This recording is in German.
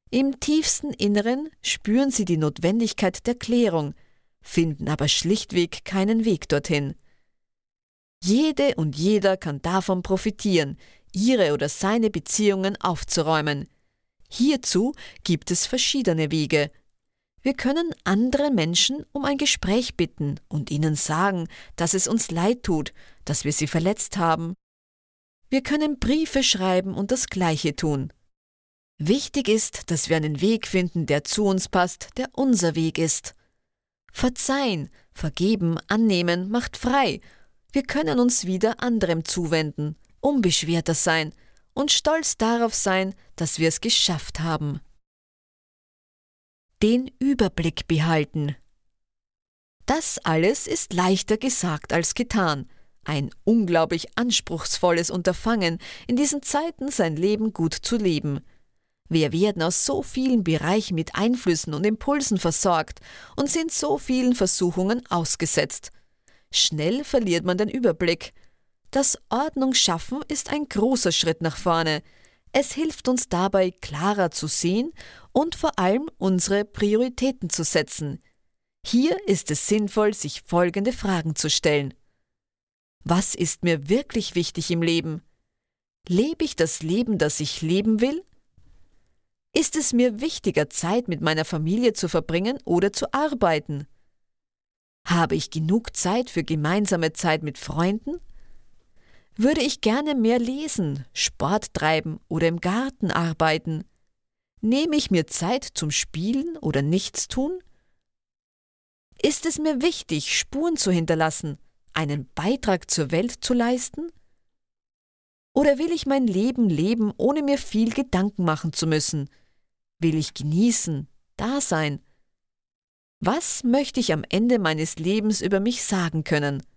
Im tiefsten Inneren spüren sie die Notwendigkeit der Klärung, finden aber schlichtweg keinen Weg dorthin. Jede und jeder kann davon profitieren, ihre oder seine Beziehungen aufzuräumen. Hierzu gibt es verschiedene Wege. Wir können andere Menschen um ein Gespräch bitten und ihnen sagen, dass es uns leid tut, dass wir sie verletzt haben. Wir können Briefe schreiben und das Gleiche tun. Wichtig ist, dass wir einen Weg finden, der zu uns passt, der unser Weg ist. Verzeihen, vergeben, annehmen macht frei. Wir können uns wieder anderem zuwenden, unbeschwerter sein und stolz darauf sein, dass wir es geschafft haben. Den Überblick behalten. Das alles ist leichter gesagt als getan. Ein unglaublich anspruchsvolles Unterfangen, in diesen Zeiten sein Leben gut zu leben. Wir werden aus so vielen Bereichen mit Einflüssen und Impulsen versorgt und sind so vielen Versuchungen ausgesetzt. Schnell verliert man den Überblick. Das Ordnungsschaffen ist ein großer Schritt nach vorne. Es hilft uns dabei, klarer zu sehen und vor allem unsere Prioritäten zu setzen. Hier ist es sinnvoll, sich folgende Fragen zu stellen. Was ist mir wirklich wichtig im Leben? Lebe ich das Leben, das ich leben will? Ist es mir wichtiger, Zeit mit meiner Familie zu verbringen oder zu arbeiten? Habe ich genug Zeit für gemeinsame Zeit mit Freunden? Würde ich gerne mehr lesen, Sport treiben oder im Garten arbeiten? Nehme ich mir Zeit zum Spielen oder Nichtstun? Ist es mir wichtig, Spuren zu hinterlassen, einen Beitrag zur Welt zu leisten? Oder will ich mein Leben leben, ohne mir viel Gedanken machen zu müssen? Will ich genießen, da sein? Was möchte ich am Ende meines Lebens über mich sagen können?